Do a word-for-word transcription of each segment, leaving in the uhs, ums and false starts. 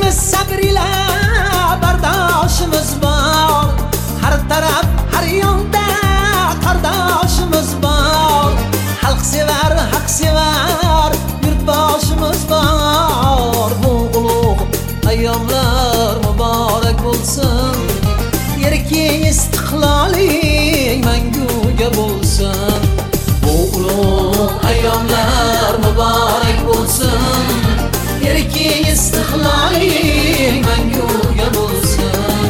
Elimiz sabr ila bardoshimiz bor, har taraf har yonda qardoshimiz bor. Xalq sevar, haq sevar yurtboshimiz bor. Bu ulug' ayyomlar muborak bo'lsin, erkin istiqloling manguga bo'lsin. Bu ulug' ayyomlar muborak bo'lsin, erkin istiqloling manguga bo'lsin.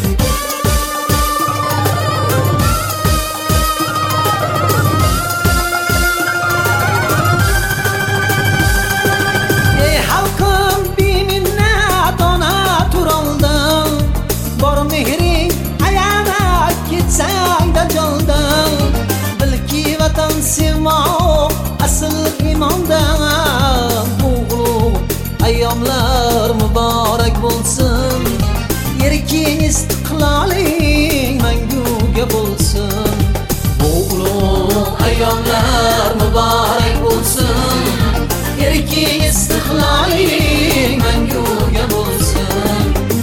Ey xalqim beminnat ona turoldim, bor mehring ayanib ketsang-da joldan. Bilki vatan sevmoq asl imondan. Bu ulug' ayyomlar muborak bo'lsin, erkin istiqloling manguga bo'lsin. Bu ulug' ayyomlar muborak bo'lsin, erkin istiqloling manguga bo'lsin.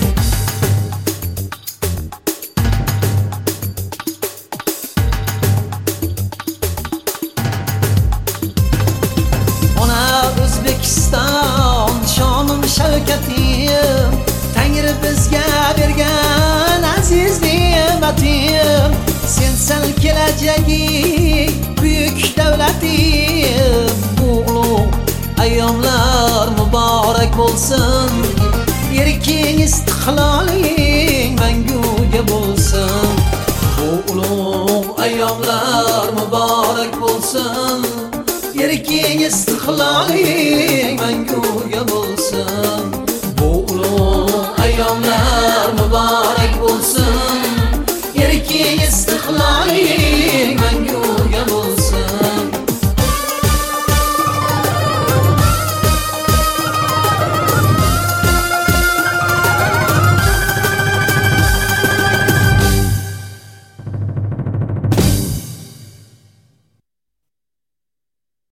Ona O'zbekiston shonim shavkatim, Tangri bizga bergan aziz ne'matim. Sensan kelajagi buyuk davlatim. Bu ulug' ayyomlar muborak bo'lsin, erkin istiqloling manguga bo'lsin. Bu ulug' ayyomlar muborak bo'lsin, erkin istiqloling manguga bo'lsin.